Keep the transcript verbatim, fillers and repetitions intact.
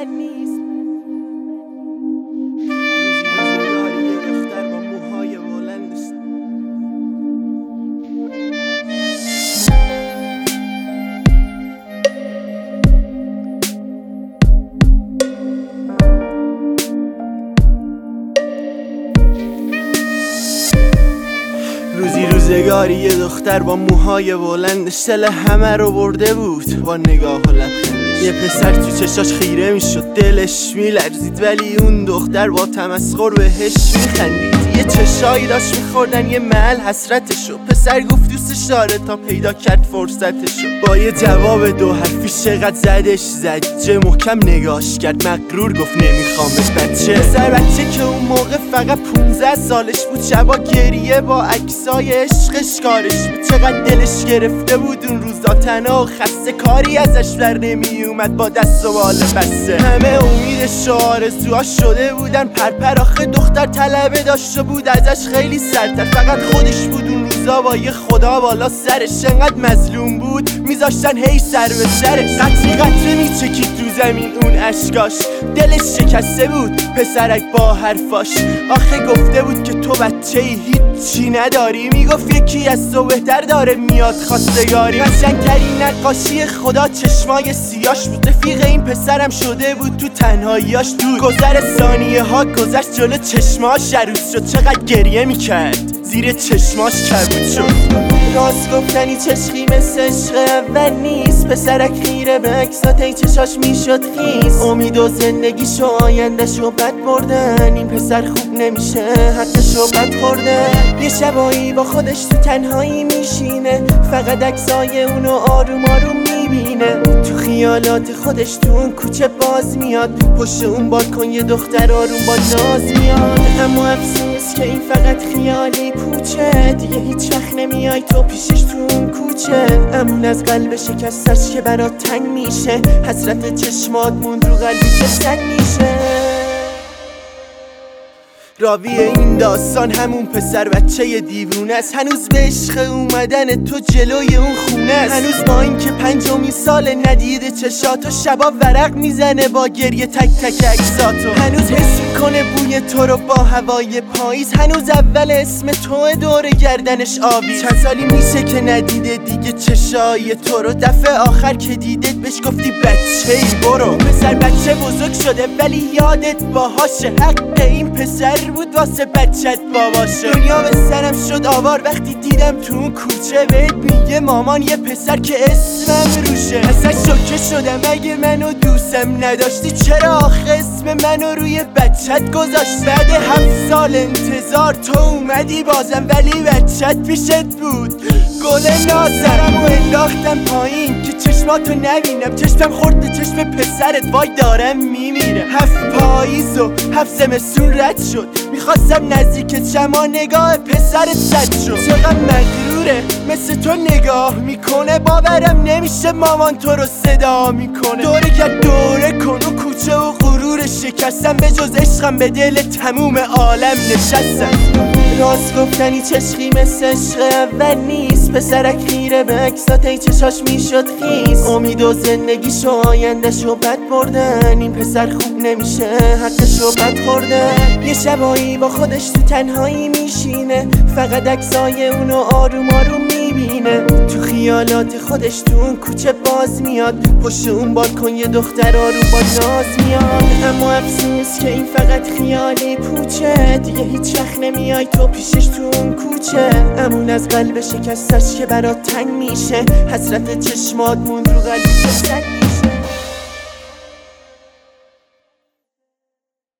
من نیست. روزی روزگاری یه دختر با موهای بلندش دل همه رو برده بود با نگاه و لبخندش. یه پسر تو چشاش خیره میشد دلش میلرزید، ولی اون دختر با تمسخر بهش میخندید. یه چشایی داشت میخوردن یه محل حسرتشو. پسر گفت دوستش داره تا پیدا کرد فرصتشو. با یه جواب دو حرفی چقدر زدش زجه، محکم نگاش کرد مغرور گفت نمیخوامت بچه. پسر بچه که اون موقع فقط پونزده سالش بود، شبا گریه با عکسای عشقش کارش بود. چقدر دلش گرفته بود اون روزا، تنها و خسته، کاری ازش در نمی اومد با دست و بال بسته. همه امیدش و آرزوهاش شده بودن پرپر. آخه دختر طلبه داشته بود ازش خیلی سرتر، فقط خودش بود اون روزا با یه خدا بالا سرش. انقدر مظلوم بود میذاشتن هی سر به سرش، قطره قطره میچکید رو زمین اون اشکاش. دلش شکسته بود پسرک با حرفاش. آخه گفته بود که تو بچه ای هیچی نداری، میگفت یکی از تو بهتر داره میاد خواستگاری. قشنگترین نقاشی خدا چشمای سیاش بود. رفیق این پسرم شده بود تو تنهاییاش دود. گذر ثانیه ها گذشت جلو چشماش عروس شد. چقدر گریه میکرد زیر چشماش کبود شد. راست گفتنی چشقی مثل عشق اول نیست. پسرک خیره به عکسات چشاش میشد خیس. امید و زندگیشو آیندهشو بد بردن. این پسر خوب نمیشه حقشو بد خوردن. یه شبایی با خودش تو تنهایی میشینه، فقط عکسای اونو آروم آروم میبینه. تو خیالات خودش تو اون کوچه باز میاد، پشت اون بالکن یه دختر آروم با ناز میاد. اما افسوس که این فقط خیالی پوچه، دیگه هیچ وقت نمیای تو پیشش تو اون کوچه. امون از قلب شکستش که برات تنگ میشه، حسرت چشمات موند رو قلبی که سنگ میشه. راوی این داستان همون پسر بچه دیوونه است. هنوز به عشق اومدن تو جلوی اون خونه است. هنوز با این که پنجمین سال ندیده چشاتو، شبا ورق میزنه با گریه تک تک عکساتو. هنوز حس میکنه بوی تو رو با هوای پاییز. هنوز اول اسم تو دور گردنش آویز. چند سالی میشه که ندیده دیگه چشای تو رو. دفعه آخر که دیدت بهش گفتی بچه ای برو. پسر بچه بزرگ شده ولی یادت باهاشه. حق این پسر بود واسه بچت باباشه. دنیا به سرم شد آوار وقتی دیدم تو اون کوچه. بهت میگه مامان یه پسر که اسمم روشه. اصلا شوکه شدم اگه منو دوستم نداشتی، چرا آخه اسم منو روی بچت گذاشت؟ بعد هفت سال انتظار تو اومدی بازم، ولی بچت پیشت بود. گل نازرم و انداختم پایین که چشماتو نبینم. چشمم خورد به چشم پسرت، وای دارم میمیرم. هفت پاییز و هفت زمستون رد شد، میخواستم نزدیکت شما نگاه پسرت زد شد. چقدر مغروره مثل تو نگاه میکنه، باورم نمیشه مامان تو رو صدا میکنه. دوره کرد دوره کن و کوچه و غرور شکستم، به جز عشقم به دل تموم عالم نشستم. راست گفتنی چشقی مثل عشق اول نیست. پسرک خیره به عکسات چشاش میشد خیس. امید و زندگیشو آیندهشو بد بردن. این پسر خوب نمیشه حقشو بد خوردن. یه شبایی با خودش تو تنهایی میشینه، فقط عکسای اونو آروم آروم میبینه. تو خیالات خودش تو اون کوچه باز میاد، پشت اون بالکن یه دختر آروم با ناز میاد. اما افسوس که این فقط خیالی پوچه، دیگه هیچ وقت نمیای تو پیشش تو اون کوچه. امون از قلب شکستش که برات تنگ میشه، حسرت چشمات موند رو قلبی که سنگ